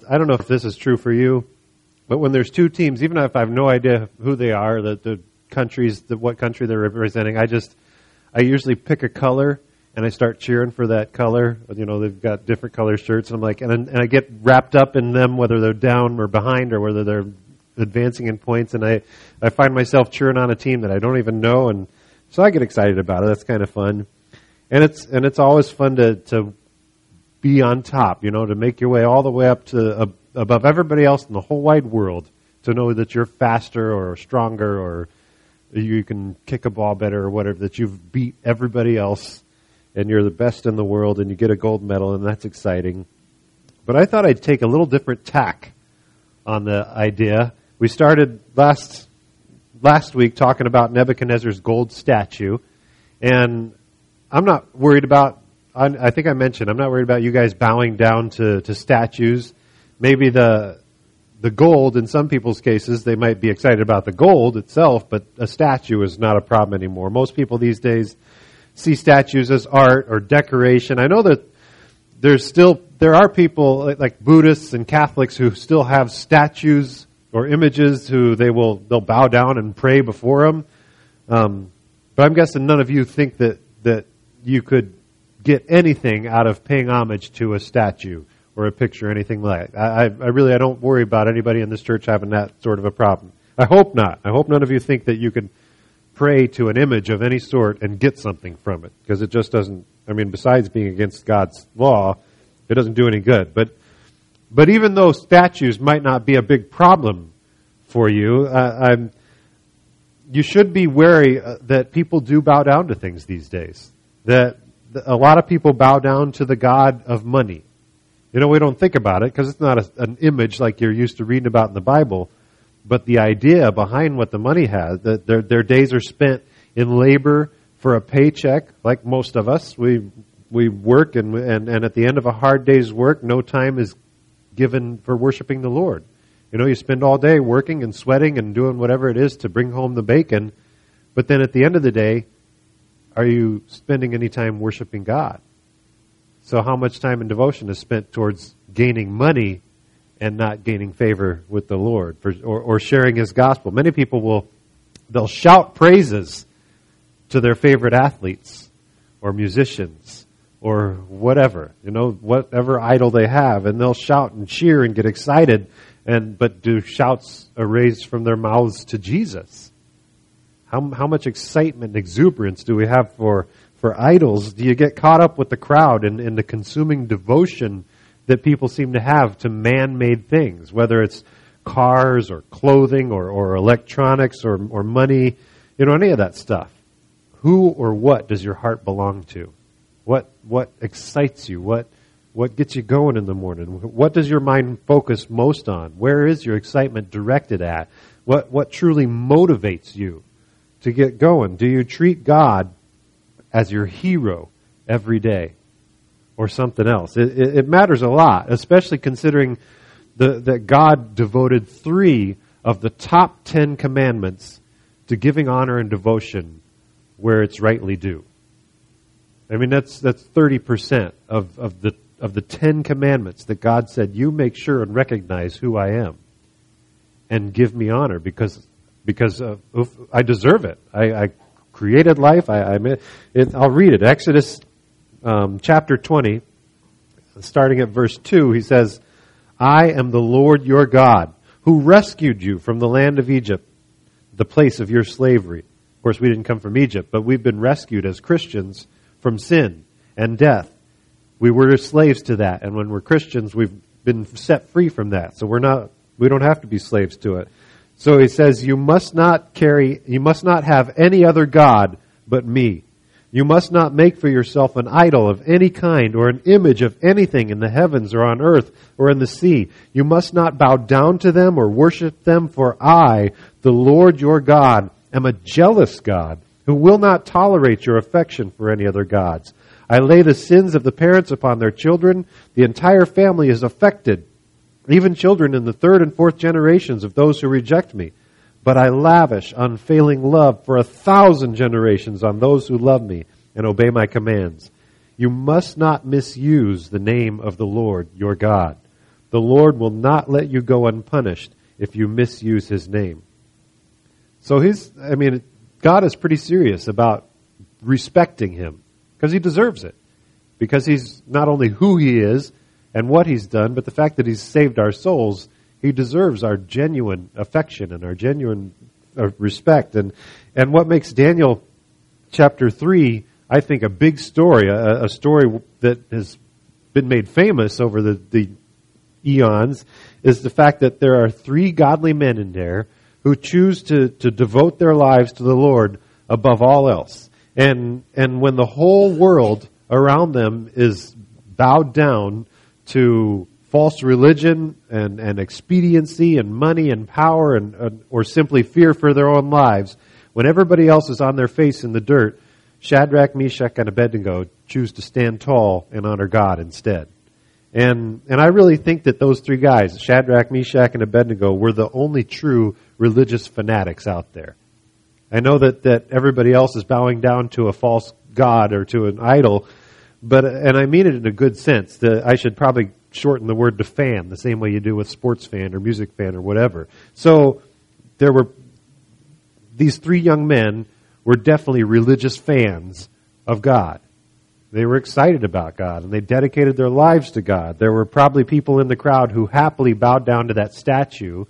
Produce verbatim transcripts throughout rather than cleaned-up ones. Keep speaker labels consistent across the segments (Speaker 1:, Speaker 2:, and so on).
Speaker 1: I don't know if this is true for you, but when there's two teams, even if I have no idea who they are, the, the countries, the, what country they're representing, I just, I usually pick a color and I start cheering for that color. You know, they've got different color shirts, and I'm like, and, and I get wrapped up in them, whether they're down or behind or whether they're advancing in points, and I, I find myself cheering on a team that I don't even know, and so I get excited about it. That's kind of fun. And it's and it's always fun to, to be on top, you know, to make your way all the way up to uh, above everybody else in the whole wide world, to know that you're faster or stronger or you can kick a ball better or whatever, that you've beat everybody else and you're the best in the world and you get a gold medal, and that's exciting. But I thought I'd take a little different tack on the idea. We started last last week talking about Nebuchadnezzar's gold statue, and I'm not worried about, I, I think I mentioned, I'm not worried about you guys bowing down to, to statues. Maybe the the gold, in some people's cases, they might be excited about the gold itself, but a statue is not a problem anymore. Most people these days see statues as art or decoration. I know that there's still, there are people like Buddhists and Catholics who still have statues or images who they will, they'll bow down and pray before them. Um, but I'm guessing none of you think that, that you could get anything out of paying homage to a statue or a picture or anything like that. I, I really, I don't worry about anybody in this church having that sort of a problem. I hope not. I hope none of you think that you can pray to an image of any sort and get something from it, because it just doesn't, I mean, besides being against God's law, it doesn't do any good. But but even though statues might not be a big problem for you, uh, I'm, you should be wary uh, that people do bow down to things these days. That a lot of people bow down to the god of money. You know, we don't think about it because it's not a, an image like you're used to reading about in the Bible. But the idea behind what the money has, that their, their days are spent in labor for a paycheck, like most of us. We we work, and, and, and at the end of a hard day's work, no time is given for worshiping the Lord. You know, you spend all day working and sweating and doing whatever it is to bring home the bacon. But then at the end of the day, are you spending any time worshiping God? So how much time and devotion is spent towards gaining money and not gaining favor with the Lord, for, or, or sharing His gospel? Many people will, they'll shout praises to their favorite athletes or musicians or whatever, you know, whatever idol they have, and they'll shout and cheer and get excited, and but do shouts raised from their mouths to Jesus? How how much excitement and exuberance do we have for for idols? Do you get caught up with the crowd and in, in the consuming devotion that people seem to have to man-made things, whether it's cars or clothing or, or electronics or, or money, you know, any of that stuff? Who or what does your heart belong to? What what excites you? What what gets you going in the morning? What does your mind focus most on? Where is your excitement directed at? What what truly motivates you to get going? Do you treat God as your hero every day, or something else? It, it, it matters a lot, especially considering the, that God devoted three of the top ten commandments to giving honor and devotion where it's rightly due. I mean, that's that's thirty percent of, of the of the ten commandments that God said, you make sure and recognize who I am and give me honor because because uh, I deserve it. I, I created life. I, I it, I'll read it. Exodus um, chapter twenty, starting at verse two, he says, I am the Lord your God, who rescued you from the land of Egypt, the place of your slavery. Of course, we didn't come from Egypt, but we've been rescued as Christians from sin and death. We were slaves to that, and when we're Christians, we've been set free from that. So we're not, we don't have to be slaves to it. So he says, you must not carry, you must not have any other God but me. You must not make for yourself an idol of any kind or an image of anything in the heavens or on earth or in the sea. You must not bow down to them or worship them, for I, the Lord your God, am a jealous God who will not tolerate your affection for any other gods. I lay the sins of the parents upon their children. The entire family is affected, even children in the third and fourth generations of those who reject me. But I lavish unfailing love for a thousand generations on those who love me and obey my commands. You must not misuse the name of the Lord your God. The Lord will not let you go unpunished if you misuse his name. So he's, I mean, God is pretty serious about respecting him because he deserves it. Because he's not only who he is and what he's done, but the fact that he's saved our souls, he deserves our genuine affection and our genuine uh, respect. And, and what makes Daniel chapter three, I think, a big story, a, a story that has been made famous over the, the eons, is the fact that there are three godly men in there who choose to, to devote their lives to the Lord above all else. And and when the whole world around them is bowed down to false religion and, and expediency and money and power and, and or simply fear for their own lives, when everybody else is on their face in the dirt, Shadrach, Meshach, and Abednego choose to stand tall and honor God instead. And and I really think that those three guys, Shadrach, Meshach, and Abednego, were the only true religious fanatics out there. I know that, that everybody else is bowing down to a false god or to an idol, but and I mean it in a good sense. That I should probably shorten the word to fan, the same way you do with sports fan or music fan or whatever. So there were these three young men were definitely religious fans of God. They were excited about God, and they dedicated their lives to God. There were probably people in the crowd who happily bowed down to that statue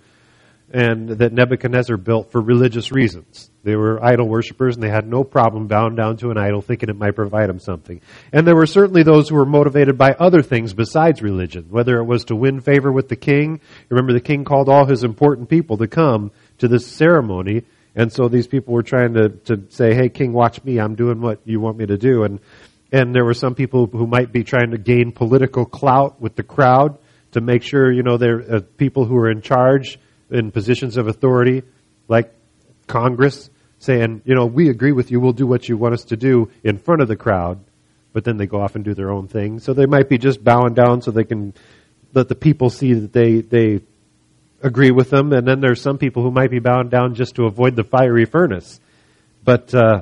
Speaker 1: and that Nebuchadnezzar built for religious reasons. They were idol worshippers, and they had no problem bowing down to an idol thinking it might provide them something. And there were certainly those who were motivated by other things besides religion, whether it was to win favor with the king. Remember, the king called all his important people to come to this ceremony, and so these people were trying to, to say, hey, king, watch me. I'm doing what you want me to do. And and there were some people who might be trying to gain political clout with the crowd to make sure, you know, there are people who are in charge in positions of authority, like Congress, saying, you know, we agree with you, we'll do what you want us to do in front of the crowd, but then they go off and do their own thing. So they might be just bowing down so they can let the people see that they, they agree with them, and then there's some people who might be bowing down just to avoid the fiery furnace. But uh,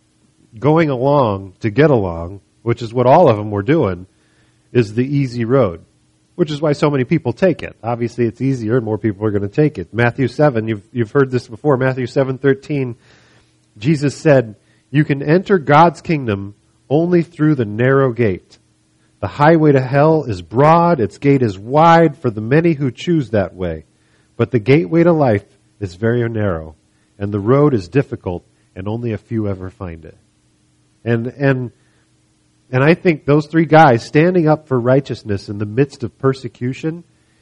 Speaker 1: going along to get along, which is what all of them were doing, is the easy road. Which is why so many people take it. Obviously, it's easier, and more people are going to take it. Matthew seven, you've you've heard this before. Matthew seven thirteen, Jesus said, "You can enter God's kingdom only through the narrow gate. The highway to hell is broad; its gate is wide for the many who choose that way. But the gateway to life is very narrow, and the road is difficult, and only a few ever find it." And and. And I think those three guys standing up for righteousness in the midst of persecution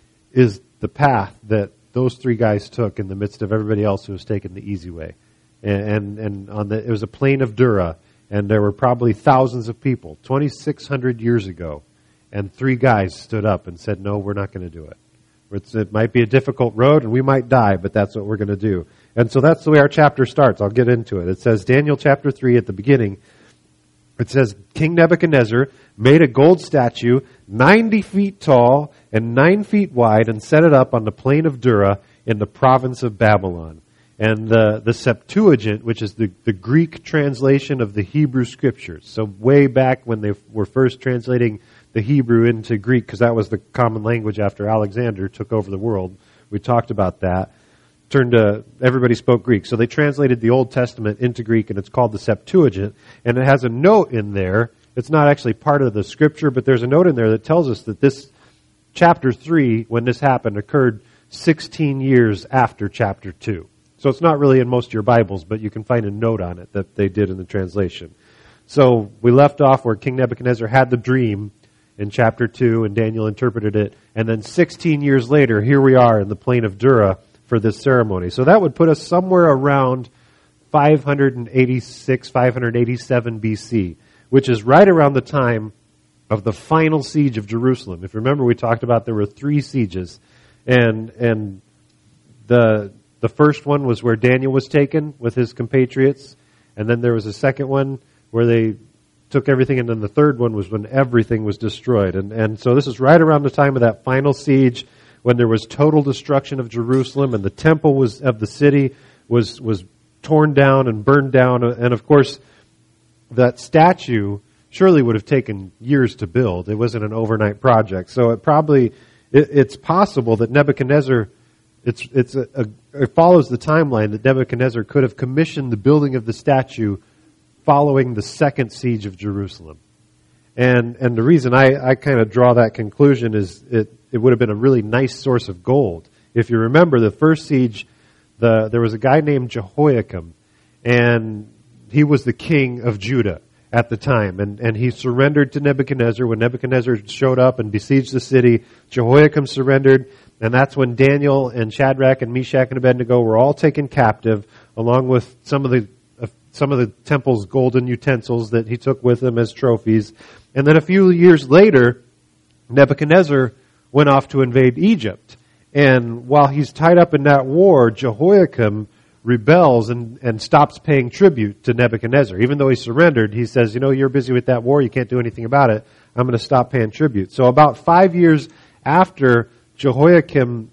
Speaker 1: is the path that those three guys took in the midst of everybody else who was taking the easy way. And and, and on the it was a plain of Dura, and there were probably thousands of people, twenty-six hundred years ago, and three guys stood up and said, "No, we're not going to do it. It's, it might be a difficult road, and we might die, but that's what we're going to do." And so that's the way our chapter starts. I'll get into it. It says, Daniel chapter three at the beginning. It says, King Nebuchadnezzar made a gold statue ninety feet tall and nine feet wide and set it up on the plain of Dura in the province of Babylon. And the, the Septuagint, which is the, the Greek translation of the Hebrew scriptures. So way back when they were first translating the Hebrew into Greek, because that was the common language after Alexander took over the world. We talked about that. Turned to, everybody spoke Greek. So they translated the Old Testament into Greek, and it's called the Septuagint. And it has a note in there. It's not actually part of the scripture, but there's a note in there that tells us that this chapter three, when this happened, occurred sixteen years after chapter two. So it's not really in most of your Bibles, but you can find a note on it that they did in the translation. So we left off where King Nebuchadnezzar had the dream in chapter two, and Daniel interpreted it. And then sixteen years later, here we are in the plain of Dura for this ceremony. So that would put us somewhere around five eighty-six, five eighty-seven B C, which is right around the time of the final siege of Jerusalem. If you remember, we talked about there were three sieges, and and the the first one was where Daniel was taken with his compatriots, and then there was a second one where they took everything, and then the third one was when everything was destroyed. And and so this is right around the time of that final siege, when there was total destruction of Jerusalem, and the temple was of the city was was torn down and burned down. And of course, that statue surely would have taken years to build. It wasn't an overnight project. So it probably it, it's possible that Nebuchadnezzar, it's, it's a, a, it follows the timeline that Nebuchadnezzar could have commissioned the building of the statue following the second siege of Jerusalem. And and the reason I, I kind of draw that conclusion is it, it would have been a really nice source of gold. If you remember the first siege, the there was a guy named Jehoiakim, and he was the king of Judah at the time. And, and he surrendered to Nebuchadnezzar. When Nebuchadnezzar showed up and besieged the city, Jehoiakim surrendered, and that's when Daniel and Shadrach and Meshach and Abednego were all taken captive, along with some of the uh, some of the temple's golden utensils that he took with him as trophies. And then a few years later, Nebuchadnezzar went off to invade Egypt. And while he's tied up in that war, Jehoiakim rebels and, and stops paying tribute to Nebuchadnezzar. Even though he surrendered, he says, you know, you're busy with that war, you can't do anything about it. I'm going to stop paying tribute. So about five years after Jehoiakim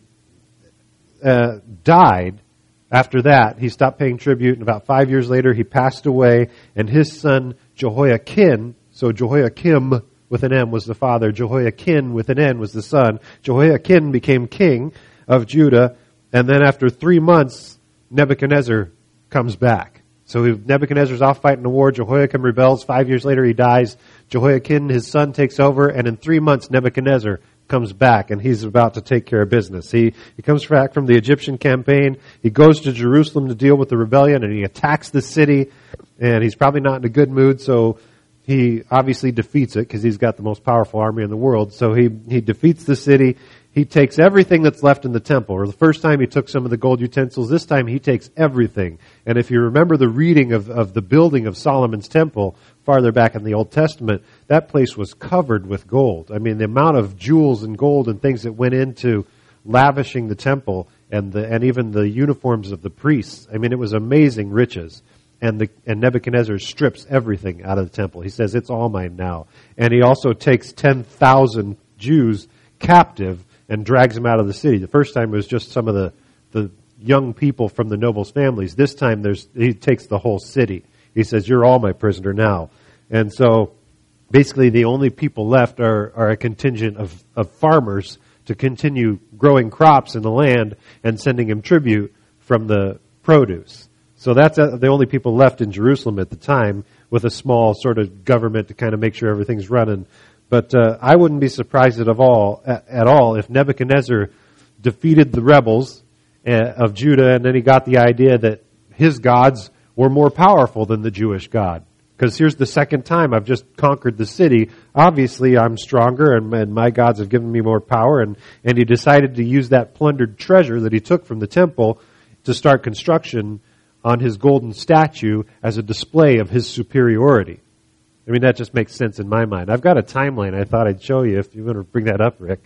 Speaker 1: uh, died, after that, he stopped paying tribute, and about five years later, he passed away, and his son Jehoiakim, so Jehoiakim with an M was the father, Jehoiakim with an N was the son. Jehoiakim became king of Judah, and then after three months, Nebuchadnezzar comes back. So Nebuchadnezzar's off fighting the war, Jehoiakim rebels, five years later he dies, Jehoiakim, his son, takes over, and in three months Nebuchadnezzar comes back, and he's about to take care of business. He he comes back from the Egyptian campaign, he goes to Jerusalem to deal with the rebellion, and he attacks the city, and he's probably not in a good mood, so he obviously defeats it because he's got the most powerful army in the world. So he, he defeats the city. He takes everything that's left in the temple. Or the first time he took some of the gold utensils. This time he takes everything. And if you remember the reading of, of the building of Solomon's temple farther back in the Old Testament, that place was covered with gold. I mean, the amount of jewels and gold and things that went into lavishing the temple and the, and even the uniforms of the priests. I mean, it was amazing riches. And, the, and Nebuchadnezzar strips everything out of the temple. He says, it's all mine now. And he also takes ten thousand Jews captive and drags them out of the city. The first time it was just some of the, the young people from the nobles' families. This time there's, he takes the whole city. He says, you're all my prisoner now. And so basically the only people left are, are a contingent of, of farmers to continue growing crops in the land and sending him tribute from the produce. So that's the only people left in Jerusalem at the time, with a small sort of government to kind of make sure everything's running. But uh, I wouldn't be surprised at all at, at all if Nebuchadnezzar defeated the rebels uh, of Judah, and then he got the idea that his gods were more powerful than the Jewish God. Because here's the second time I've just conquered the city. Obviously, I'm stronger, and, and my gods have given me more power. And, and he decided to use that plundered treasure that he took from the temple to start construction on his golden statue as a display of his superiority. I mean, that just makes sense in my mind. I've got a timeline I thought I'd show you if you want to bring that up, Rick.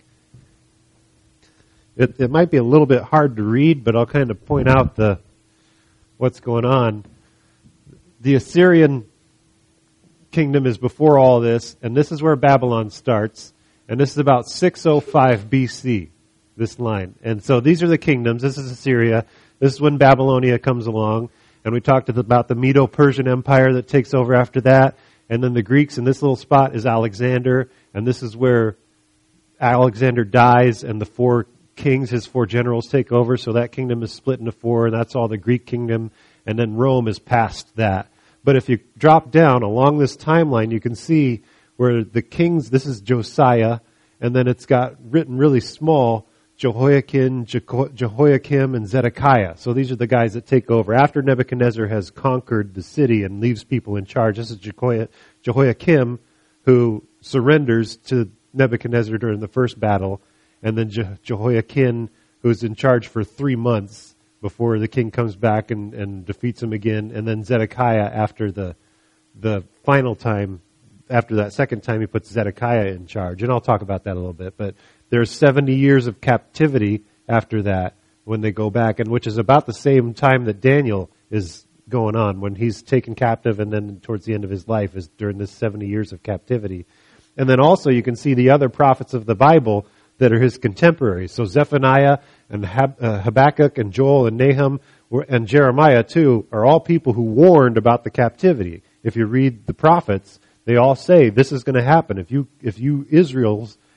Speaker 1: It, it might be a little bit hard to read, but I'll kind of point out the what's going on. The Assyrian kingdom is before all this, and this is where Babylon starts, and this is about six oh five B C, this line. And so these are the kingdoms. This is Assyria. This is when Babylonia comes along, and we talked about the Medo-Persian Empire that takes over after that, and then the Greeks in this little spot is Alexander, and this is where Alexander dies, and the four kings, his four generals, take over, so that kingdom is split into four, and that's all the Greek kingdom, and then Rome is past that. But if you drop down along this timeline, you can see where the kings, this is Josiah, and then it's got written really small, Jehoiakim, Jeho- Jehoiakim, and Zedekiah. So these are the guys that take over. After Nebuchadnezzar has conquered the city and leaves people in charge, this is Jehoiakim, Jehoiakim who surrenders to Nebuchadnezzar during the first battle, and then Je- Jehoiakim, who's in charge for three months before the king comes back and, and defeats him again, and then Zedekiah after the the final time, after that second time, he puts Zedekiah in charge. And I'll talk about that a little bit, but there's seventy years of captivity after that when they go back, and which is about the same time that Daniel is going on, when he's taken captive, and then towards the end of his life is during this seventy years of captivity. And then also you can see the other prophets of the Bible that are his contemporaries. So Zephaniah and Hab- uh, Habakkuk and Joel and Nahum were, and Jeremiah too are all people who warned about the captivity. If you read the prophets, they all say this is going to happen. If you if you Israel's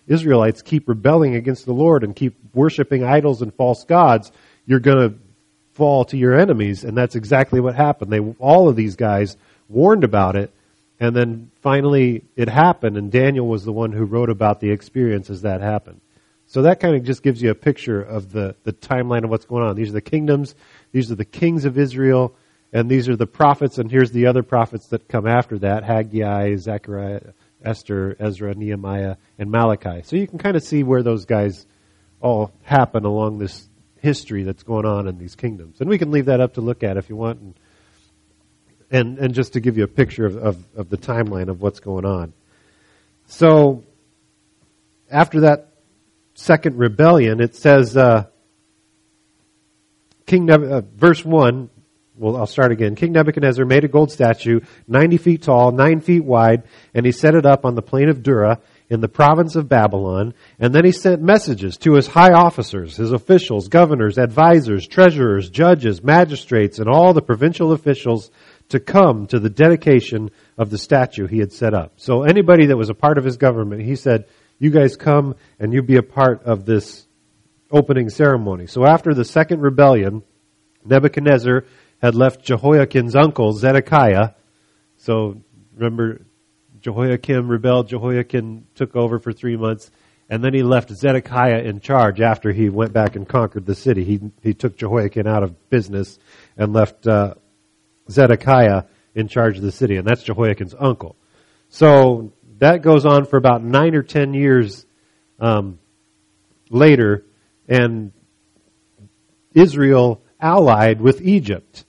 Speaker 1: Israelites keep rebelling against the Lord and keep worshiping idols and false gods, you're going to fall to your enemies. And that's exactly what happened. They, all of these guys warned about it, and then finally it happened, and Daniel was the one who wrote about the experience as that happened. So that kind of just gives you a picture of the, the timeline of what's going on. These are the kingdoms, these are the kings of Israel, and these are the prophets, and here's the other prophets that come after that: Haggai, Zechariah, Esther, Ezra, Nehemiah, and Malachi. So you can kind of see where those guys all happen along this history that's going on in these kingdoms. And we can leave that up to look at if you want, and and, and just to give you a picture of, of, of the timeline of what's going on. So after that second rebellion, it says, uh, King Neb- uh, verse one, well, I'll start again. King Nebuchadnezzar made a gold statue, ninety feet tall, nine feet wide, and he set it up on the plain of Dura in the province of Babylon. And then he sent messages to his high officers, his officials, governors, advisors, treasurers, judges, magistrates, and all the provincial officials to come to the dedication of the statue he had set up. So anybody that was a part of his government, he said, you guys come and you be a part of this opening ceremony. So after the second rebellion, Nebuchadnezzar had left Jehoiakim's uncle, Zedekiah. So remember, Jehoiakim rebelled, Jehoiakim took over for three months, and then he left Zedekiah in charge after he went back and conquered the city. He he took Jehoiakim out of business and left uh, Zedekiah in charge of the city, and that's Jehoiakim's uncle. So that goes on for about nine or ten years um, later, and Israel allied with Egypt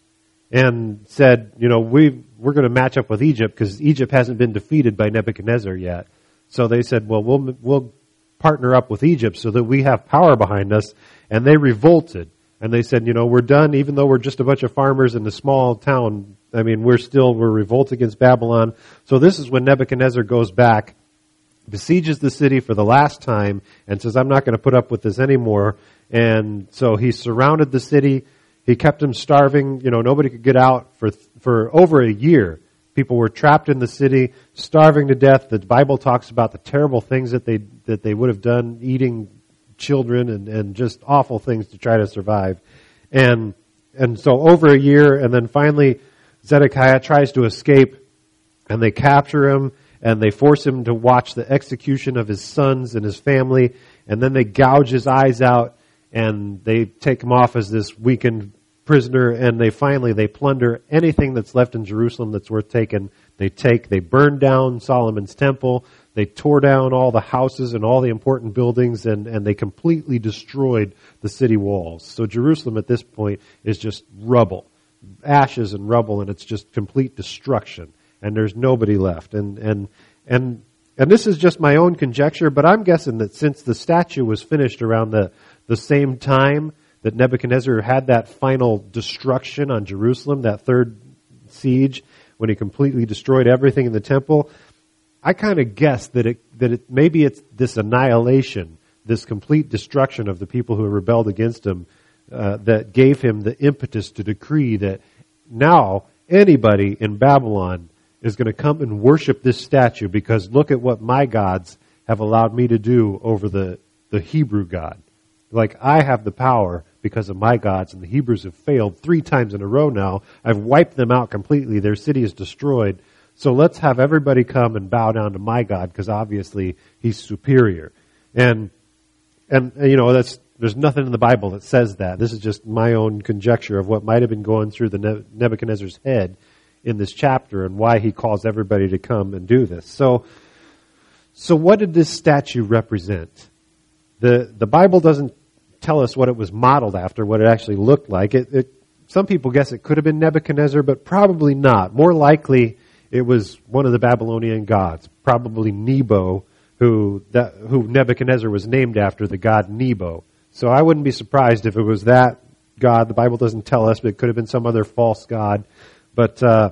Speaker 1: and said, you know, we, we're going to match up with Egypt because Egypt hasn't been defeated by Nebuchadnezzar yet. So they said, well, we'll we'll partner up with Egypt so that we have power behind us. And they revolted. And they said, you know, we're done, even though we're just a bunch of farmers in a small town. I mean, we're still, we're revolt against Babylon. So this is when Nebuchadnezzar goes back, besieges the city for the last time, and says, I'm not going to put up with this anymore. And so he surrounded the city. He kept them starving. You know, nobody could get out for for over a year. People were trapped in the city, starving to death. The Bible talks about the terrible things that they that they would have done, eating children and, and just awful things to try to survive. And and so over a year, and then finally Zedekiah tries to escape, and they capture him, and they force him to watch the execution of his sons and his family, and then they gouge his eyes out, and they take him off as this weakened prisoner, and they finally, they plunder anything that's left in Jerusalem that's worth taking. They take, they burn down Solomon's temple, they tore down all the houses and all the important buildings, and, and they completely destroyed the city walls. So Jerusalem at this point is just rubble, ashes and rubble, and it's just complete destruction. And there's nobody left. And, and, and, and this is just my own conjecture, but I'm guessing that since the statue was finished around the, the same time that Nebuchadnezzar had that final destruction on Jerusalem, that third siege, when he completely destroyed everything in the temple, I kind of guess that it, that it, maybe it's this annihilation, this complete destruction of the people who rebelled against him, uh, that gave him the impetus to decree that now anybody in Babylon is going to come and worship this statue because look at what my gods have allowed me to do over the, the Hebrew God. Like, I have the power because of my gods, and the Hebrews have failed three times in a row now. I've wiped them out completely. Their city is destroyed. So let's have everybody come and bow down to my God because obviously he's superior. And, and you know, that's there's nothing in the Bible that says that. This is just my own conjecture of what might have been going through the Nebuchadnezzar's head in this chapter and why he calls everybody to come and do this. So, so what did this statue represent? The the Bible doesn't tell us what it was modeled after, what it actually looked like. It, it some people guess it could have been Nebuchadnezzar, but probably not. More likely, it was one of the Babylonian gods, probably Nebo, who that, who Nebuchadnezzar was named after, the god Nebo. So I wouldn't be surprised if it was that god. The Bible doesn't tell us, but it could have been some other false god. But uh,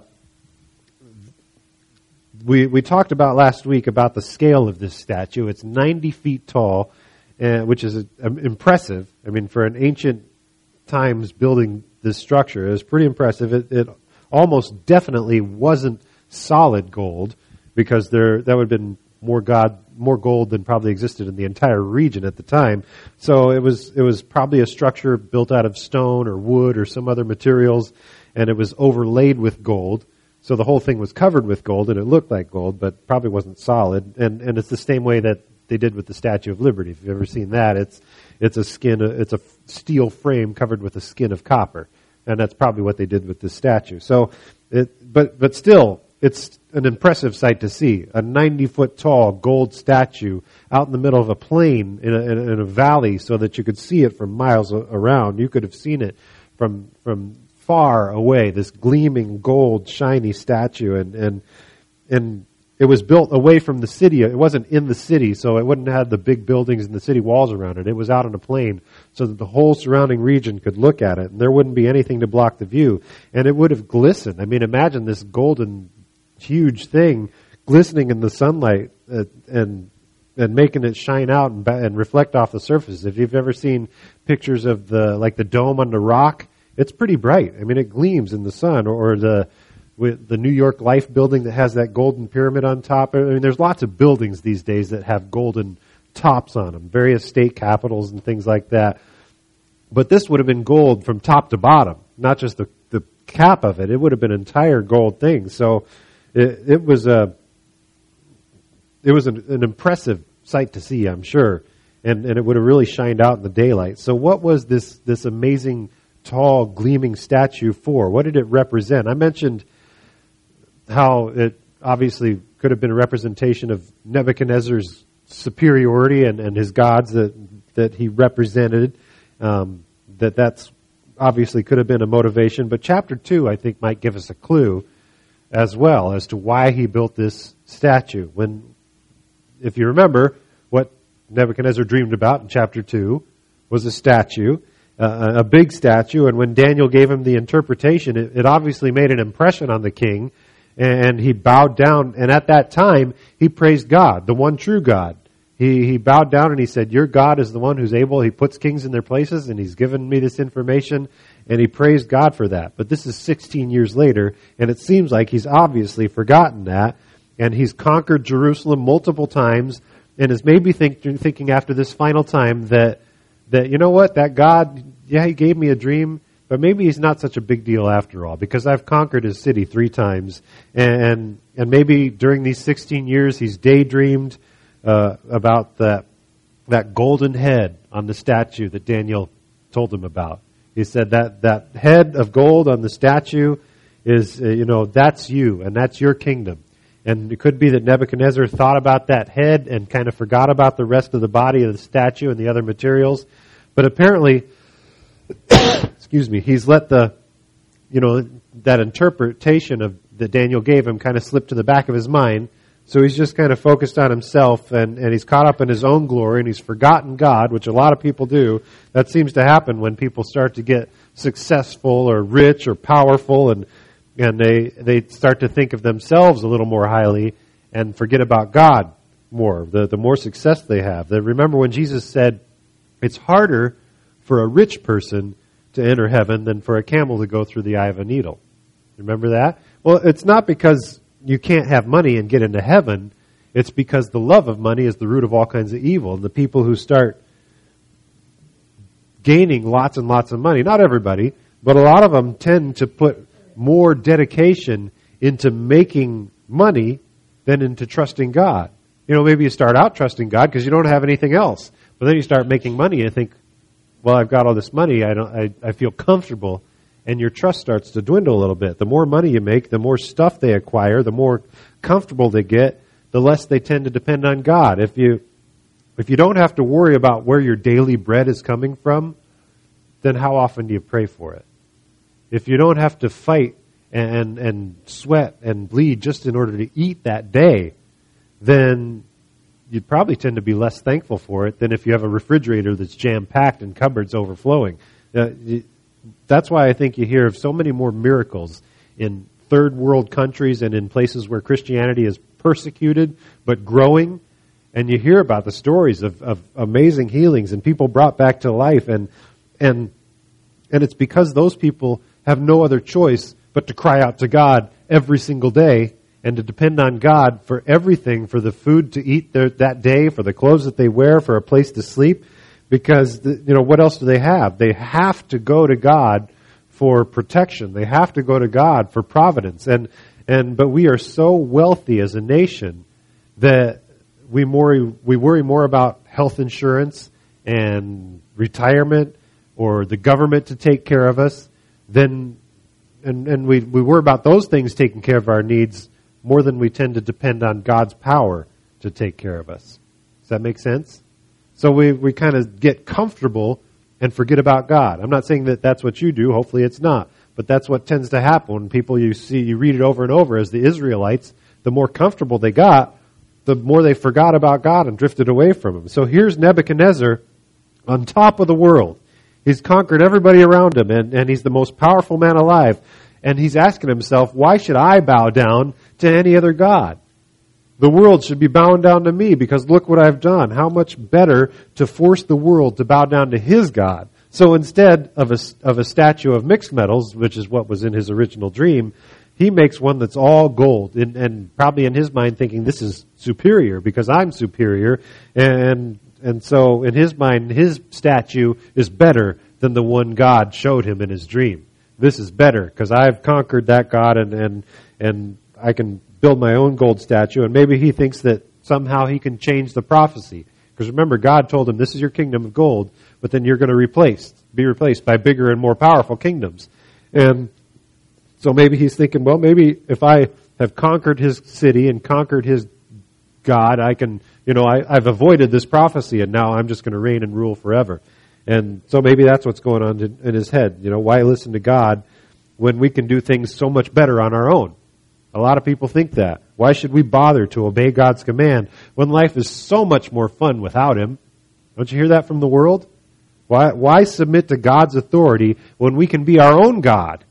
Speaker 1: we we talked about last week about the scale of this statue. It's ninety feet tall, uh, which is uh, impressive. I mean, for an ancient times building this structure, it was pretty impressive. It, it almost definitely wasn't solid gold because there that would have been more God, more gold than probably existed in the entire region at the time. So it was it was probably a structure built out of stone or wood or some other materials, and it was overlaid with gold. So the whole thing was covered with gold, and it looked like gold, but probably wasn't solid. And and it's the same way that they did with the Statue of Liberty. If you've ever seen that, it's it's a skin, it's a steel frame covered with a skin of copper, and that's probably what they did with this statue. So, it, but but still, it's an impressive sight to see. A ninety foot tall gold statue out in the middle of a plain in a, in a, in a valley, so that you could see it from miles around. You could have seen it from from far away. This gleaming gold, shiny statue, and and and. It was built away from the city. It wasn't in the city, so it wouldn't have the big buildings and the city walls around it. It was out on a plain so that the whole surrounding region could look at it, and there wouldn't be anything to block the view. And it would have glistened. I mean, imagine this golden, huge thing glistening in the sunlight uh, and and making it shine out and, and reflect off the surface. If you've ever seen pictures of the like the dome on the rock, it's pretty bright. I mean, it gleams in the sun, or, or the with the New York Life building that has that golden pyramid on top. I mean, there's lots of buildings these days that have golden tops on them, various state capitals and things like that. But this would have been gold from top to bottom, not just the, the cap of it. It would have been an entire gold thing. So it, it was a it was an, an impressive sight to see, I'm sure, and and it would have really shined out in the daylight. So what was this this amazing, tall, gleaming statue for? What did it represent? I mentioned how it obviously could have been a representation of Nebuchadnezzar's superiority and, and his gods that that he represented. Um, that that's obviously could have been a motivation. But chapter two, I think, might give us a clue as well as to why he built this statue. When, if you remember, what Nebuchadnezzar dreamed about in chapter two was a statue, uh, a big statue. And when Daniel gave him the interpretation, it, it obviously made an impression on the king. And he bowed down, and at that time, he praised God, the one true God. He he bowed down and he said, your God is the one who's able, he puts kings in their places, and he's given me this information, and he praised God for that. But this is sixteen years later, and it seems like he's obviously forgotten that, and he's conquered Jerusalem multiple times, and is maybe think, thinking after this final time that, that, you know what, that God, yeah, he gave me a dream, but maybe he's not such a big deal after all, because I've conquered his city three times, and and maybe during these sixteen years he's daydreamed uh, about that that golden head on the statue that Daniel told him about. He said that that head of gold on the statue is, uh, you know, that's you, and that's your kingdom. And it could be that Nebuchadnezzar thought about that head and kind of forgot about the rest of the body of the statue and the other materials. But apparently, excuse me, he's let the, you know, that interpretation of that Daniel gave him kind of slip to the back of his mind. So he's just kind of focused on himself, and, and he's caught up in his own glory, and he's forgotten God, which a lot of people do. That seems to happen when people start to get successful or rich or powerful, and and they they start to think of themselves a little more highly and forget about God more, the, the more success they have. They remember when Jesus said, it's harder for a rich person to enter heaven than for a camel to go through the eye of a needle. Remember that? Well, it's not because you can't have money and get into heaven. It's because the love of money is the root of all kinds of evil. And the people who start gaining lots and lots of money, not everybody, but a lot of them tend to put more dedication into making money than into trusting God. You know, maybe you start out trusting God because you don't have anything else. But then you start making money and think, well, I've got all this money, I don't I, I feel comfortable, and your trust starts to dwindle a little bit. The more money you make, the more stuff they acquire, the more comfortable they get, the less they tend to depend on God. If you if you don't have to worry about where your daily bread is coming from, then how often do you pray for it? If you don't have to fight and and sweat and bleed just in order to eat that day, then you'd probably tend to be less thankful for it than if you have a refrigerator that's jam-packed and cupboards overflowing. Uh, that's why I think you hear of so many more miracles in third world countries and in places where Christianity is persecuted but growing. And you hear about the stories of, of amazing healings and people brought back to life. And, and, and it's because those people have no other choice but to cry out to God every single day and to depend on God for everything, for the food to eat their, that day, for the clothes that they wear, for a place to sleep. Because, the, you know, what else do they have? They have to go to God for protection. They have to go to God for providence. And, and, but we are so wealthy as a nation that we worry, we worry more about health insurance and retirement or the government to take care of us than, and, and we, we worry about those things taking care of our needs more than we tend to depend on God's power to take care of us. Does that make sense? So we, we kind of get comfortable and forget about God. I'm not saying that that's what you do. Hopefully it's not. But that's what tends to happen when people you see, you read it over and over as the Israelites, the more comfortable they got, the more they forgot about God and drifted away from Him. So here's Nebuchadnezzar on top of the world. He's conquered everybody around him, and, and he's the most powerful man alive. And he's asking himself, why should I bow down to any other god? The world should be bowing down to me because look what I've done. How much better to force the world to bow down to his God. So instead of a, of a statue of mixed metals, which is what was in his original dream, he makes one that's all gold, and, and probably in his mind thinking this is superior because I'm superior. And and so in his mind, his statue is better than the one God showed him in his dream. This is better because I've conquered that God, and, and, and I can build my own gold statue. And maybe he thinks that somehow he can change the prophecy. Because remember, God told him, this is your kingdom of gold, but then you're going to replace, be replaced by bigger and more powerful kingdoms. And so maybe he's thinking, well, maybe if I have conquered his city and conquered his God, I can, you know, I, I've avoided this prophecy and now I'm just going to reign and rule forever. And so maybe that's what's going on in, in his head. You know, why listen to God when we can do things so much better on our own? A lot of people think that. Why should we bother to obey God's command when life is so much more fun without Him? Don't you hear that from the world? Why, why submit to God's authority when we can be our own God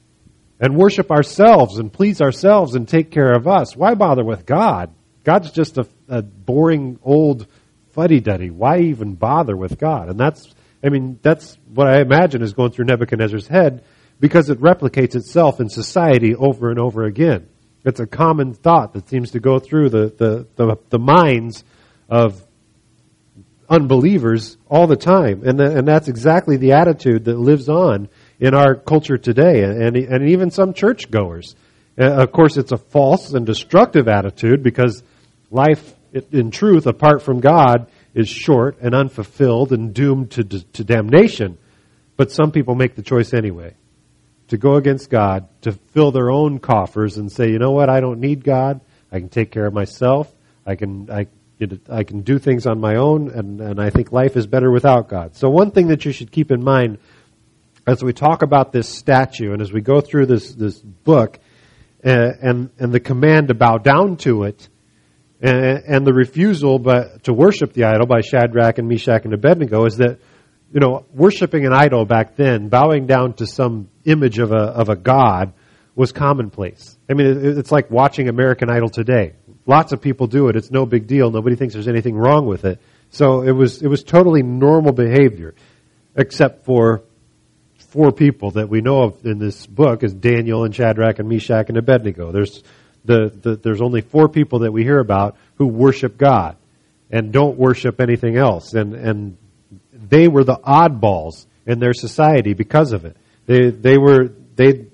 Speaker 1: and worship ourselves and please ourselves and take care of us? Why bother with God? God's just a, a boring old fuddy-duddy. Why even bother with God? And that's, I mean, that's what I imagine is going through Nebuchadnezzar's head, because it replicates itself in society over and over again. It's a common thought that seems to go through the, the, the, the minds of unbelievers all the time. And, the, and that's exactly the attitude that lives on in our culture today, and, and even some churchgoers. Uh, of course, it's a false and destructive attitude because life, in truth, apart from God, is short and unfulfilled and doomed to, to damnation. But some people make the choice anyway, to go against God, to fill their own coffers and say, you know what, I don't need God. I can take care of myself. I can I, I can do things on my own, and, and I think life is better without God. So one thing that you should keep in mind as we talk about this statue and as we go through this, this book uh, and, and the command to bow down to it and, and the refusal by, to worship the idol by Shadrach and Meshach and Abednego is that, you know, worshiping an idol back then, bowing down to some image of a of a god, was commonplace. I mean, it, it's like watching American Idol today. Lots of people do it. It's no big deal. Nobody thinks there's anything wrong with it. So it was it was totally normal behavior, except for four people that we know of in this book as Daniel and Shadrach and Meshach and Abednego. There's the, the there's only four people that we hear about who worship God and don't worship anything else, and and they were the oddballs in their society because of it. They they were they'd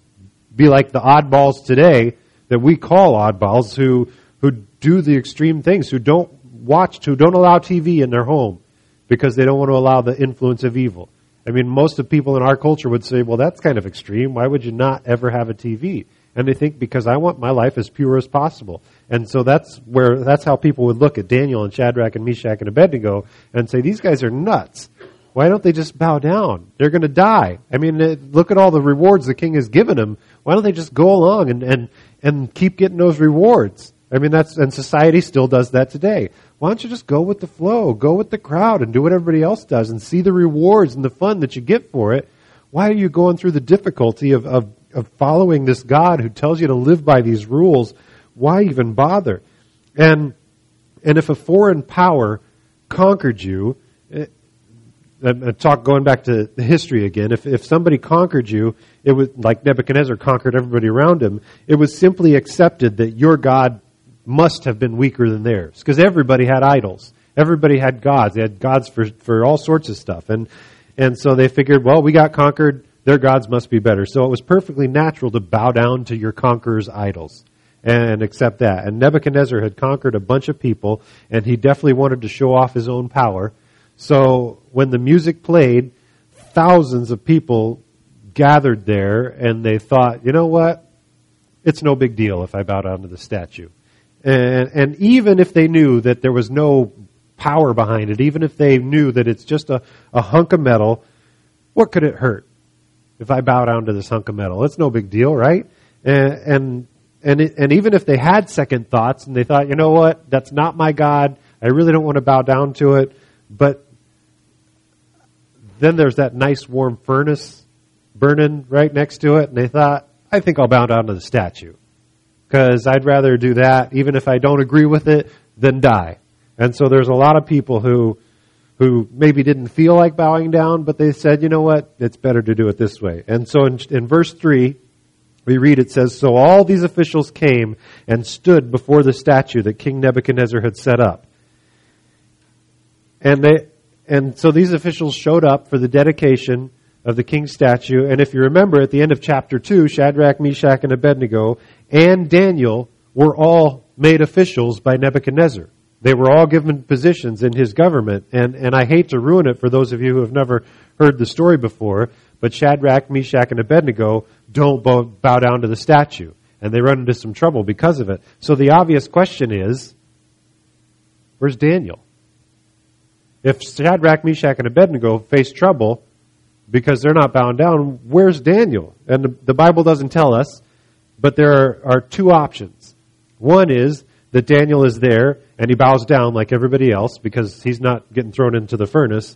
Speaker 1: be like the oddballs today that we call oddballs who who do the extreme things, who don't watch, who don't allow T V in their home because they don't want to allow the influence of evil. I mean, most of people in our culture would say, well, that's kind of extreme. Why would you not ever have a T V? And they think, because I want my life as pure as possible. And so that's where, that's how people would look at Daniel and Shadrach and Meshach and Abednego and say, these guys are nuts. Why don't they just bow down? They're going to die. I mean, look at all the rewards the king has given them. Why don't they just go along and, and, and keep getting those rewards? I mean, that's, and society still does that today. Why don't you just go with the flow, go with the crowd and do what everybody else does and see the rewards and the fun that you get for it? Why are you going through the difficulty of, of, of following this God who tells you to live by these rules? Why even bother? And, and if a foreign power conquered you, it, uh, talk going back to the history again, if, if somebody conquered you, it was like Nebuchadnezzar conquered everybody around him, it was simply accepted that your God must have been weaker than theirs. Because everybody had idols. Everybody had gods. They had gods for, for all sorts of stuff. And, and so they figured, well, we got conquered, their gods must be better. So it was perfectly natural to bow down to your conqueror's idols and accept that. And Nebuchadnezzar had conquered a bunch of people, and he definitely wanted to show off his own power. So when the music played, thousands of people gathered there, and they thought, you know what? It's no big deal if I bow down to the statue. And, and even if they knew that there was no power behind it, even if they knew that it's just a, a hunk of metal, what could it hurt if I bow down to this hunk of metal? It's no big deal, right? And and and, it, and even if they had second thoughts and they thought, you know what, that's not my God, I really don't want to bow down to it, but then there's that nice warm furnace burning right next to it, and they thought, I think I'll bow down to the statue, because I'd rather do that, even if I don't agree with it, than die. And so there's a lot of people who who maybe didn't feel like bowing down, but they said, you know what, it's better to do it this way. And so in, in verse three, we read, it says, so all these officials came and stood before the statue that King Nebuchadnezzar had set up. And they, and so these officials showed up for the dedication of the king's statue. And if you remember, at the end of chapter two, Shadrach, Meshach, and Abednego and Daniel were all made officials by Nebuchadnezzar. They were all given positions in his government. And, and I hate to ruin it for those of you who have never heard the story before, but Shadrach, Meshach, and Abednego don't bow, bow down to the statue. And they run into some trouble because of it. So the obvious question is, where's Daniel? If Shadrach, Meshach, and Abednego face trouble because they're not bowing down, where's Daniel? And the, the Bible doesn't tell us, but there are, are two options. One is that Daniel is there and he bows down like everybody else because he's not getting thrown into the furnace.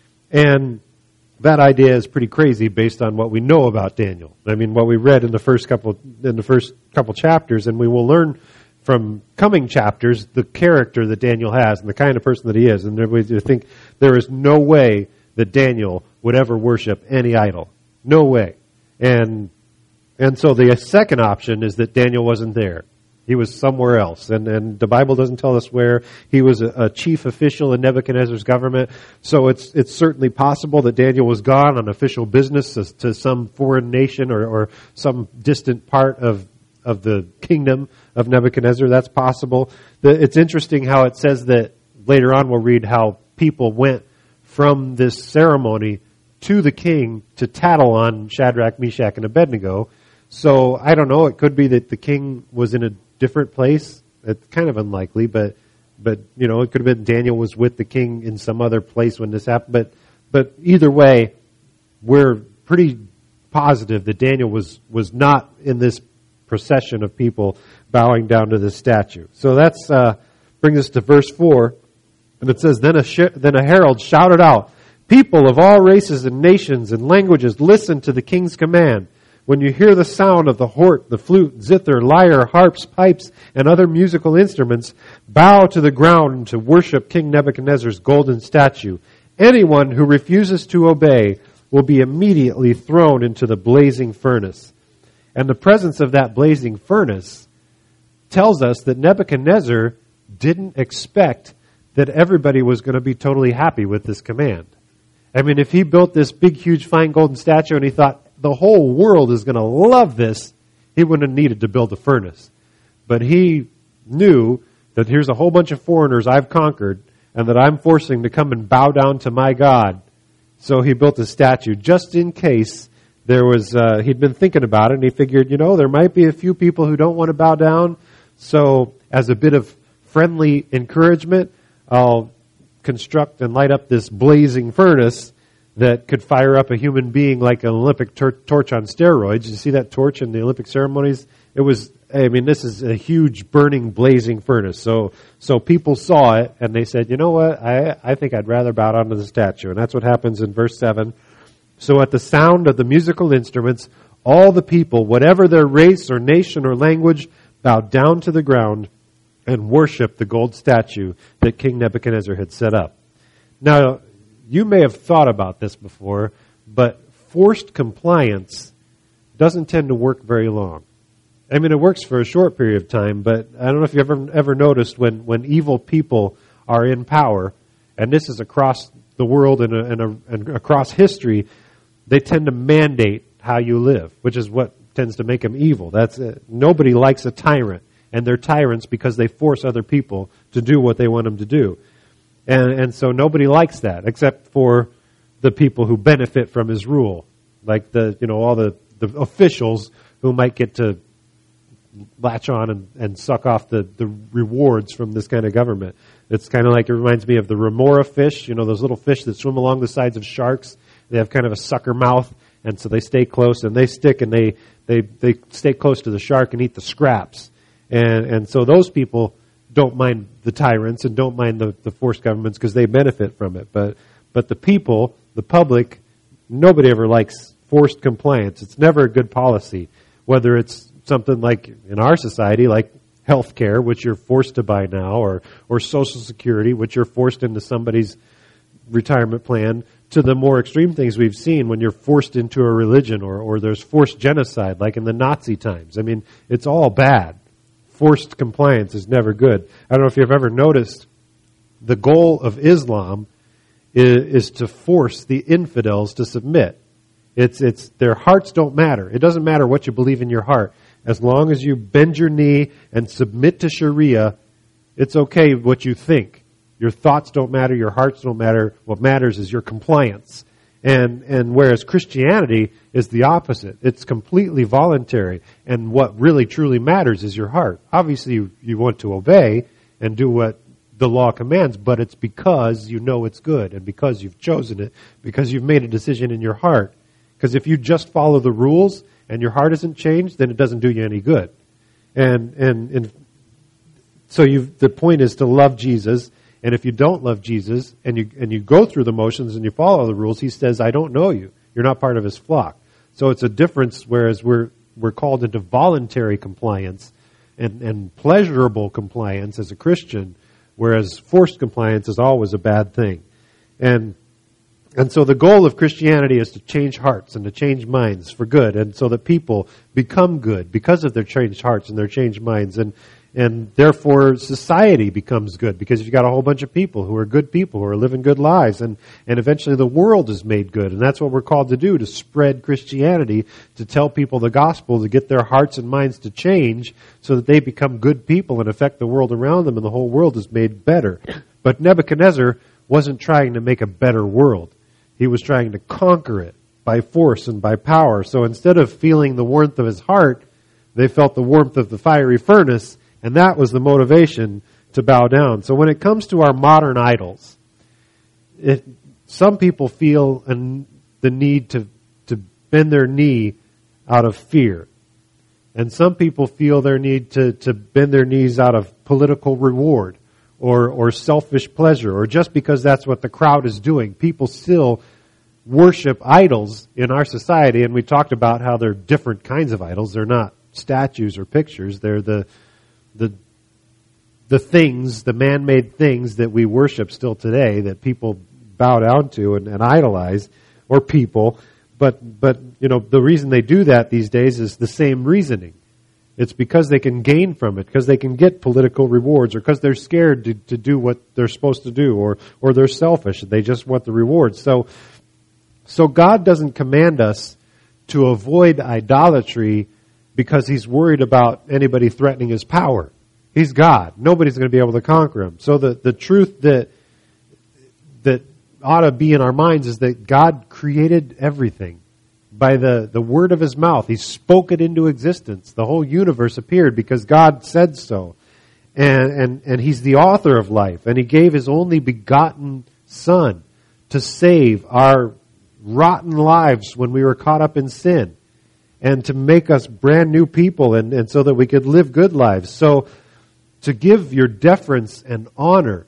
Speaker 1: And that idea is pretty crazy based on what we know about Daniel. I mean, what we read in the first couple in the first couple chapters, and we will learn from coming chapters the character that Daniel has and the kind of person that he is. And we think there is no way that Daniel would ever worship any idol. No way. And and so the second option is that Daniel wasn't there. He was somewhere else. And, and the Bible doesn't tell us where. He was a, a chief official in Nebuchadnezzar's government. So it's it's certainly possible that Daniel was gone on official business to, to some foreign nation or, or some distant part of, of the kingdom of Nebuchadnezzar. That's possible. The, it's interesting how it says that later on we'll read how people went from this ceremony to the king to tattle on Shadrach, Meshach, and Abednego. So I don't know. It could be that the king was in a different place. It's kind of unlikely, but but you know, it could have been Daniel was with the king in some other place when this happened. But but either way, we're pretty positive that Daniel was was not in this procession of people bowing down to this statue. So that's uh, brings us to verse four, and it says, "Then a sh- then a herald shouted out, 'People of all races and nations and languages, listen to the king's command. When you hear the sound of the hort, the flute, zither, lyre, harps, pipes, and other musical instruments, bow to the ground to worship King Nebuchadnezzar's golden statue. Anyone who refuses to obey will be immediately thrown into the blazing furnace.'" And the presence of that blazing furnace tells us that Nebuchadnezzar didn't expect that everybody was going to be totally happy with this command. I mean, if he built this big, huge, fine golden statue and he thought the whole world is going to love this, he wouldn't have needed to build a furnace. But he knew that here's a whole bunch of foreigners I've conquered and that I'm forcing to come and bow down to my God. So he built a statue just in case there was, uh, he'd been thinking about it and he figured, you know, there might be a few people who don't want to bow down. So as a bit of friendly encouragement, I'll construct and light up this blazing furnace that could fire up a human being like an Olympic tor- torch on steroids. You see that torch in the Olympic ceremonies? It was, I mean, this is a huge burning, blazing furnace. So so people saw it and they said, you know what, I, I think I'd rather bow down to the statue. And that's what happens in verse seven. "So at the sound of the musical instruments, all the people, whatever their race or nation or language, bowed down to the ground and worshiped the gold statue that King Nebuchadnezzar had set up." Now, you may have thought about this before, but forced compliance doesn't tend to work very long. I mean, it works for a short period of time, but I don't know if you've ever, ever noticed when, when evil people are in power, and this is across the world and, a, and, a, and across history, they tend to mandate how you live, which is what tends to make them evil. That's it. Nobody likes a tyrant, and they're tyrants because they force other people to do what they want them to do. And, and so nobody likes that, except for the people who benefit from his rule, like the you know all the, the officials who might get to latch on and, and suck off the, the rewards from this kind of government. It's kind of like, it reminds me of the remora fish, you know, those little fish that swim along the sides of sharks. They have kind of a sucker mouth, and so they stay close, and they stick, and they, they, they stay close to the shark and eat the scraps. And, and so those people don't mind the tyrants and don't mind the, the forced governments because they benefit from it. But, but the people, the public, nobody ever likes forced compliance. It's never a good policy, whether it's something like in our society, like health care, which you're forced to buy now, or, or Social Security, which you're forced into somebody's retirement plan, to the more extreme things we've seen when you're forced into a religion, or, or there's forced genocide, like in the Nazi times. I mean, it's all bad. Forced compliance is never good. I don't know if you've ever noticed, the goal of Islam is, is to force the infidels to submit. It's, it's, their hearts don't matter. It doesn't matter what you believe in your heart. As long as you bend your knee and submit to Sharia, it's okay what you think. Your thoughts don't matter. Your hearts don't matter. What matters is your compliance. And, and whereas Christianity is the opposite. It's completely voluntary. And what really truly matters is your heart. Obviously, you, you want to obey and do what the law commands, but it's because you know it's good and because you've chosen it, because you've made a decision in your heart. Because if you just follow the rules and your heart isn't changed, then it doesn't do you any good. And and, and so you the point is to love Jesus. And if you don't love Jesus and you and you go through the motions and you follow the rules, he says, I don't know you. You're not part of his flock. So it's a difference, whereas we're we're called into voluntary compliance and, and pleasurable compliance as a Christian, whereas forced compliance is always a bad thing. And And so the goal of Christianity is to change hearts and to change minds for good, and so that people become good because of their changed hearts and their changed minds, and and therefore society becomes good because you've got a whole bunch of people who are good people who are living good lives, and, and eventually the world is made good. And that's what we're called to do, to spread Christianity, to tell people the gospel, to get their hearts and minds to change so that they become good people and affect the world around them, and the whole world is made better. But Nebuchadnezzar wasn't trying to make a better world. He was trying to conquer it by force and by power. So instead of feeling the warmth of his heart, they felt the warmth of the fiery furnace, and that was the motivation to bow down. So when it comes to our modern idols, it, some people feel an, the need to, to bend their knee out of fear. And some people feel their need to, to bend their knees out of political reward or, or selfish pleasure, or just because that's what the crowd is doing. People still worship idols in our society, and we talked about how they're different kinds of idols. They're not statues or pictures. They're the the the things, the man-made things that we worship still today, that people bow down to and, and idolize, or people. But but you know, the reason they do that these days is the same reasoning. It's because they can gain from it, because they can get political rewards, or because they're scared to, to do what they're supposed to do, or or they're selfish. They just want the rewards. So so God doesn't command us to avoid idolatry because he's worried about anybody threatening his power. He's God. Nobody's going to be able to conquer him. So the, the truth that that ought to be in our minds is that God created everything by the, the word of his mouth. He spoke it into existence. The whole universe appeared because God said so. And, and, and he's the author of life. And he gave his only begotten Son to save our rotten lives when we were caught up in sin, and to make us brand new people, and, and so that we could live good lives. So to give your deference and honor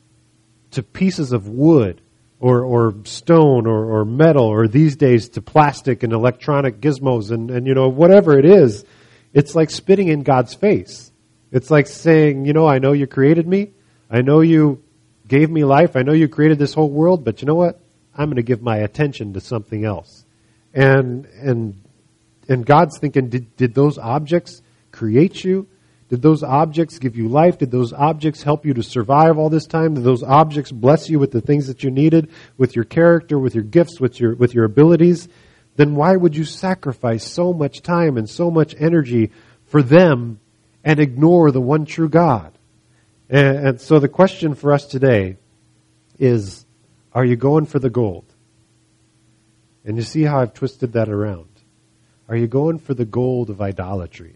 Speaker 1: to pieces of wood or, or stone or, or metal, or these days to plastic and electronic gizmos and, and, you know, whatever it is, it's like spitting in God's face. It's like saying, you know, I know you created me. I know you gave me life. I know you created this whole world, but you know what? I'm going to give my attention to something else. And and and God's thinking, did, did those objects create you? Did those objects give you life? Did those objects help you to survive all this time? Did those objects bless you with the things that you needed, with your character, with your gifts, with your with your abilities? Then why would you sacrifice so much time and so much energy for them and ignore the one true God? And, and so the question for us today is, are you going for the gold? And you see how I've twisted that around. Are you going for the gold of idolatry?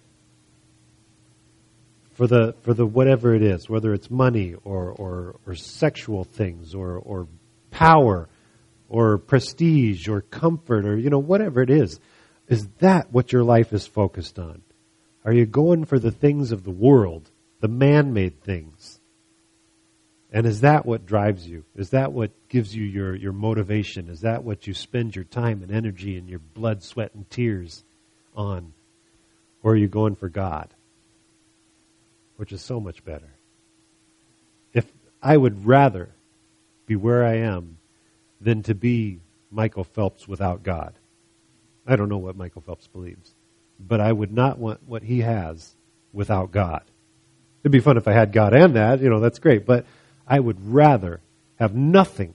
Speaker 1: For the for the whatever it is, whether it's money or or, or sexual things or or power or prestige or comfort or, you know, whatever it is, is that what your life is focused on? Are you going for the things of the world, the man-made things? And is that what drives you? Is that what gives you your, your motivation? Is that what you spend your time and energy and your blood, sweat, and tears on? Or are you going for God? Which is so much better. If I would rather be where I am than to be Michael Phelps without God. I don't know what Michael Phelps believes, but I would not want what he has without God. It'd be fun if I had God and that, you know, that's great, but I would rather have nothing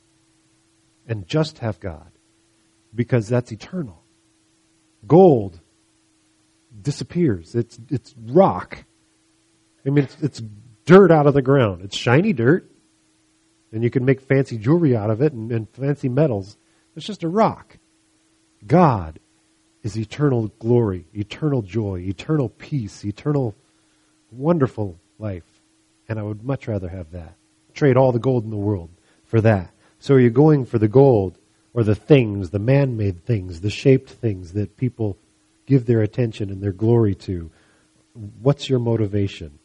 Speaker 1: and just have God, because that's eternal. Gold disappears. It's it's rock. I mean, it's, it's dirt out of the ground. It's shiny dirt, and you can make fancy jewelry out of it and, and fancy metals. It's just a rock. God is eternal glory, eternal joy, eternal peace, eternal wonderful life. And I would much rather have that. Trade all the gold in the world for that. So are you going for the gold or the things, the man-made things, the shaped things that people give their attention and their glory to? What's your motivation?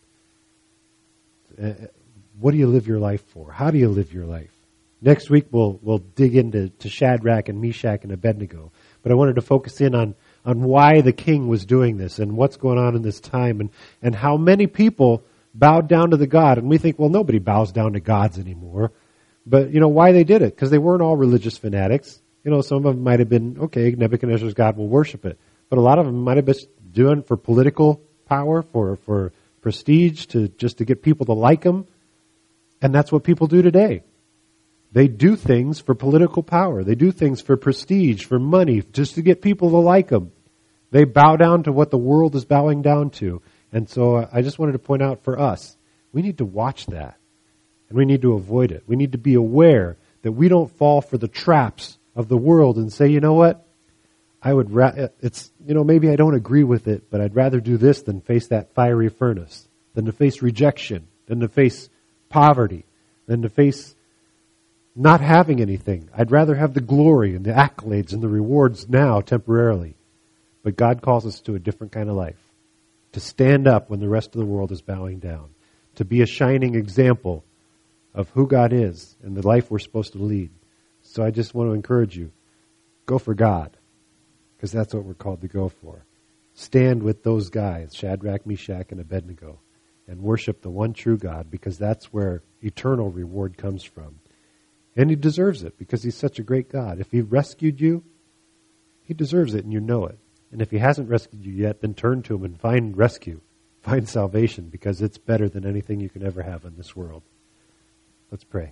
Speaker 1: Uh, what do you live your life for? How do you live your life? Next week we'll we'll dig into to Shadrach and Meshach and Abednego. But I wanted to focus in on, on why the king was doing this and what's going on in this time and, and how many people bowed down to the God. And we think, well, nobody bows down to gods anymore. But, you know, why they did it? Because they weren't all religious fanatics. You know, some of them might have been, okay, Nebuchadnezzar's God, will worship it. But a lot of them might have been doing it for political power, for, for prestige, to just to get people to like them. And that's what people do today. They do things for political power. They do things for prestige, for money, just to get people to like them. They bow down to what the world is bowing down to. And so I just wanted to point out for us, we need to watch that. And we need to avoid it. We need to be aware that we don't fall for the traps of the world and say, you know what? I would, ra- it's, you know, maybe I don't agree with it, but I'd rather do this than face that fiery furnace, than to face rejection, than to face poverty, than to face not having anything. I'd rather have the glory and the accolades and the rewards now temporarily. But God calls us to a different kind of life. To stand up when the rest of the world is bowing down. To be a shining example of who God is and the life we're supposed to lead. So I just want to encourage you, go for God. Because that's what we're called to go for. Stand with those guys, Shadrach, Meshach, and Abednego, and worship the one true God, because that's where eternal reward comes from. And he deserves it because he's such a great God. If he rescued you, he deserves it and you know it. And if he hasn't rescued you yet, then turn to him and find rescue. Find salvation, because it's better than anything you can ever have in this world. Let's pray.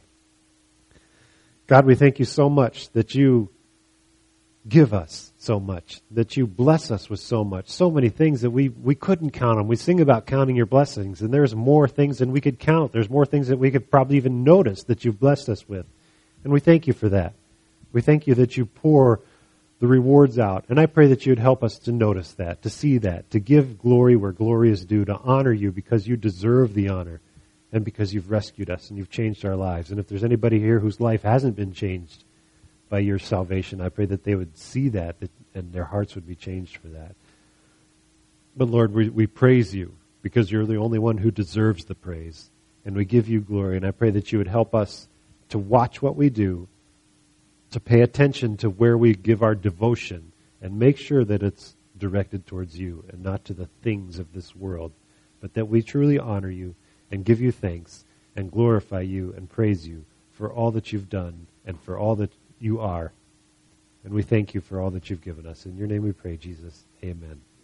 Speaker 1: God, we thank you so much that you give us so much, that you bless us with so much, so many things that we, we couldn't count them. We sing about counting your blessings, and there's more things than we could count. There's more things that we could probably even notice that you've blessed us with. And we thank you for that. We thank you that you pour the rewards out. And I pray that you would help us to notice that, to see that, to give glory where glory is due, to honor you because you deserve the honor and because you've rescued us and you've changed our lives. And if there's anybody here whose life hasn't been changed by your salvation, I pray that they would see that, that and their hearts would be changed for that. But Lord, we, we praise you because you're the only one who deserves the praise. And we give you glory. And I pray that you would help us to watch what we do, to pay attention to where we give our devotion, and make sure that it's directed towards you and not to the things of this world, but that we truly honor you and give you thanks and glorify you and praise you for all that you've done and for all that you are. And we thank you for all that you've given us. In your name we pray, Jesus. Amen.